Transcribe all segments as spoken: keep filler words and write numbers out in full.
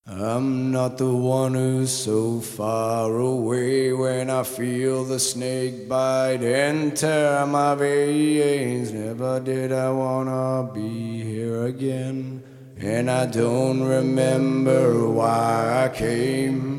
I'm not the one who's so far away when I feel the snake bite and tear my veins. Never did I wanna be here again, and I don't remember why I came.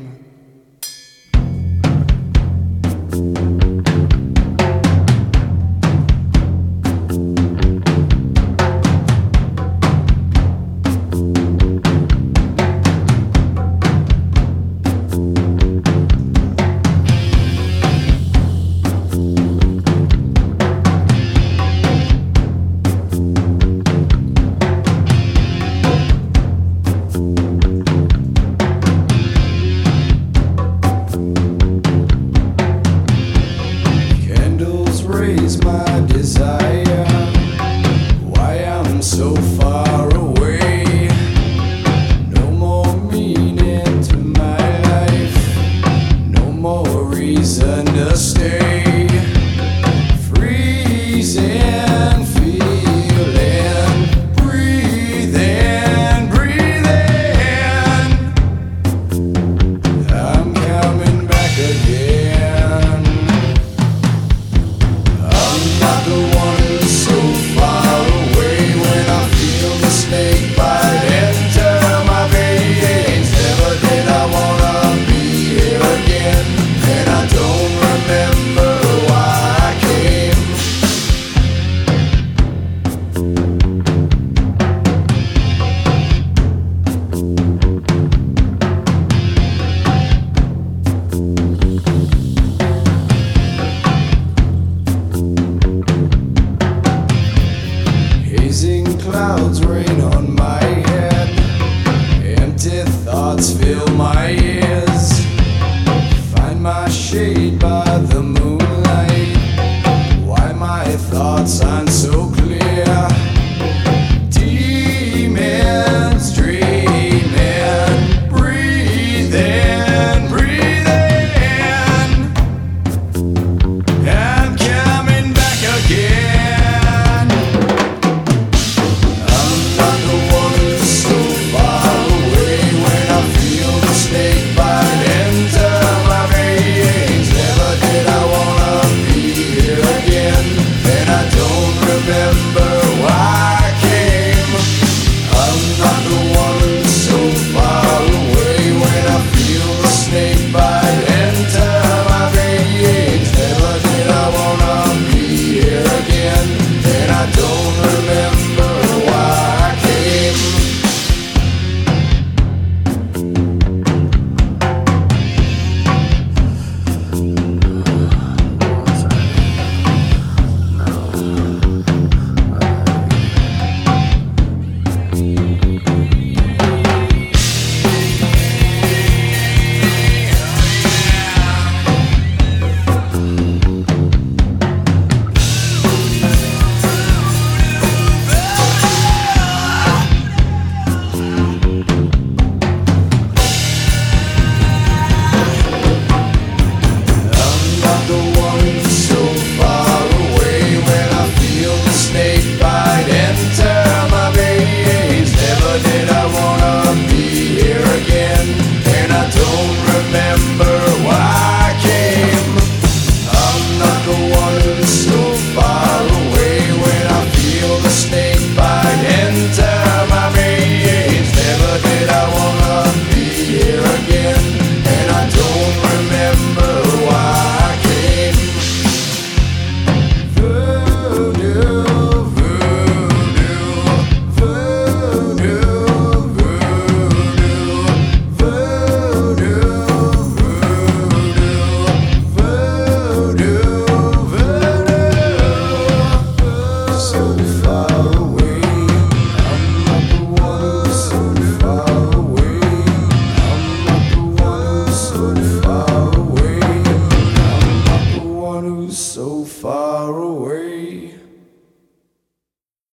Raise my desire, why I'm so far away. No more meaning to my life, no more reason to stay. Freezing, feeling, breathing, breathing. I'm coming back again. Not the one who's so far away when I feel the snake bite enter my veins. Never did I wanna be here again, and I don't remember why I came. Hazing clouds rain on my head, empty thoughts fill my ear.